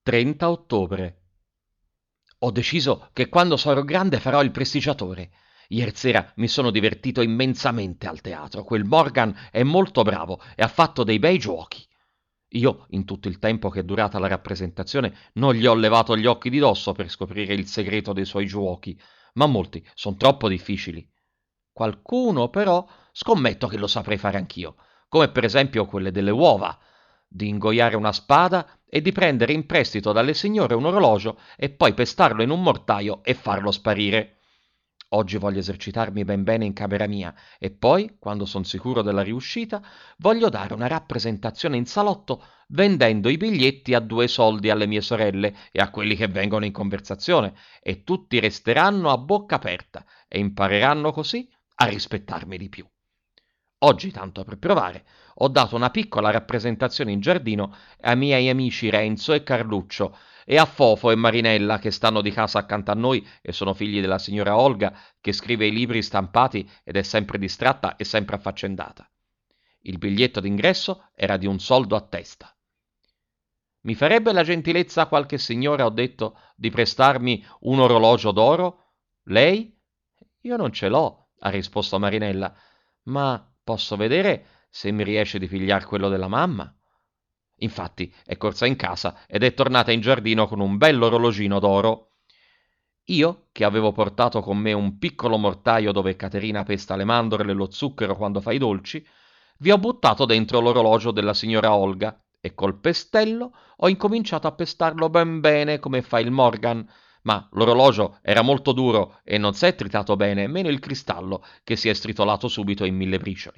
30 ottobre. Ho deciso che quando sarò grande farò il prestigiatore. Ieri sera mi sono divertito immensamente al teatro. Quel Morgan è molto bravo e ha fatto dei bei giochi. Io, in tutto il tempo che è durata la rappresentazione, non gli ho levato gli occhi di dosso per scoprire il segreto dei suoi giochi, ma molti sono troppo difficili. Qualcuno, però, scommetto che lo saprei fare anch'io, come per esempio quelle delle uova, di ingoiare una spada e di prendere in prestito dalle signore un orologio e poi pestarlo in un mortaio e farlo sparire. Oggi voglio esercitarmi ben bene in camera mia e poi, quando son sicuro della riuscita, voglio dare una rappresentazione in salotto vendendo i biglietti a 2 soldi alle mie sorelle e a quelli che vengono in conversazione, e tutti resteranno a bocca aperta e impareranno così a rispettarmi di più. Oggi, tanto per provare, ho dato una piccola rappresentazione in giardino ai miei amici Renzo e Carluccio e a Fofo e Marinella, che stanno di casa accanto a noi e sono figli della signora Olga, che scrive i libri stampati ed è sempre distratta e sempre affaccendata. Il biglietto d'ingresso era di 1 soldo a testa. Mi farebbe la gentilezza qualche signora, ho detto, di prestarmi un orologio d'oro? Lei? Io non ce l'ho, ha risposto Marinella, ma posso vedere se mi riesce di pigliar quello della mamma. Infatti è corsa in casa ed è tornata in giardino con un bell'orologino d'oro. Io, che avevo portato con me un piccolo mortaio dove Caterina pesta le mandorle e lo zucchero quando fa i dolci, vi ho buttato dentro l'orologio della signora Olga e col pestello ho incominciato a pestarlo ben bene come fa il Morgan, ma l'orologio era molto duro e non s'è tritato bene, meno il cristallo, che si è stritolato subito in 1000 bricioli.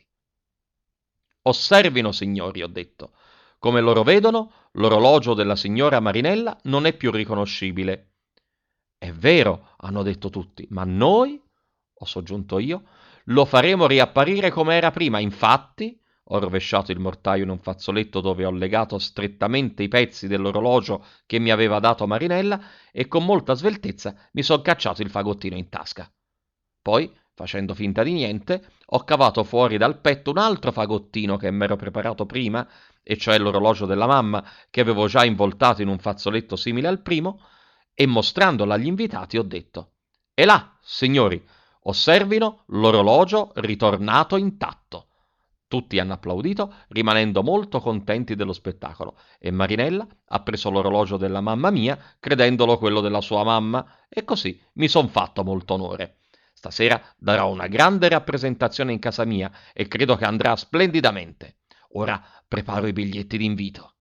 Osservino, signori, ho detto. Come loro vedono, l'orologio della signora Marinella non è più riconoscibile. È vero, hanno detto tutti, ma noi, ho soggiunto io, lo faremo riapparire come era prima. Infatti, ho rovesciato il mortaio in un fazzoletto dove ho legato strettamente i pezzi dell'orologio che mi aveva dato Marinella e con molta sveltezza mi son cacciato il fagottino in tasca. Poi, facendo finta di niente, ho cavato fuori dal petto un altro fagottino che m'ero preparato prima, e cioè l'orologio della mamma, che avevo già involtato in un fazzoletto simile al primo, e mostrandolo agli invitati ho detto: «E là, signori, osservino l'orologio ritornato intatto». Tutti hanno applaudito, rimanendo molto contenti dello spettacolo, e Marinella ha preso l'orologio della mamma mia, credendolo quello della sua mamma, e così mi son fatto molto onore. Stasera darò una grande rappresentazione in casa mia e credo che andrà splendidamente. Ora preparo i biglietti d'invito.